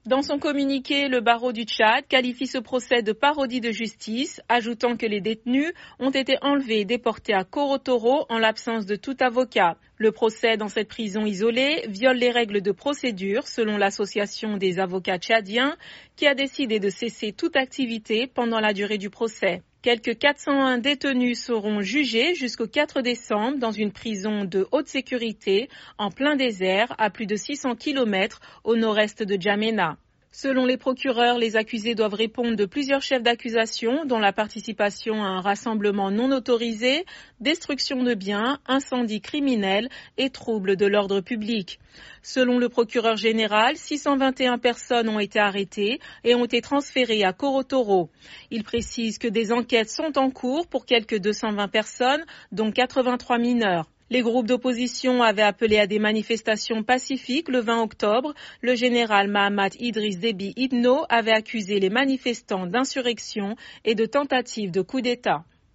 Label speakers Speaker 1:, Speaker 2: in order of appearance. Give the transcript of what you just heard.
Speaker 1: Dans son communiqué, le barreau du Tchad qualifie ce procès de parodie de justice, ajoutant que les détenus ont été enlevés et déportés à Korotoro en l'absence de tout avocat. Le procès dans cette prison isolée viole les règles de procédure selon l'association des avocats tchadiens qui a décidé de cesser toute activité pendant la durée du procès. Quelques 401 détenus seront jugés jusqu'au 4 décembre dans une prison de haute sécurité en plein désert à plus de 600 km au nord-est de N'Djamena. Selon les procureurs, les accusés doivent répondre de plusieurs chefs d'accusation, dont la participation à un rassemblement non autorisé, destruction de biens, incendie criminel et troubles de l'ordre public. Selon le procureur général, 621 personnes ont été arrêtées et ont été transférées à Korotoro. Il précise que des enquêtes sont en cours pour quelques 220 personnes, dont 83 mineurs. Les groupes d'opposition avaient appelé à des manifestations pacifiques le 20 octobre. Le général Mahamat Idriss Déby Itno avait accusé les manifestants d'insurrection et de tentative de coup d'État.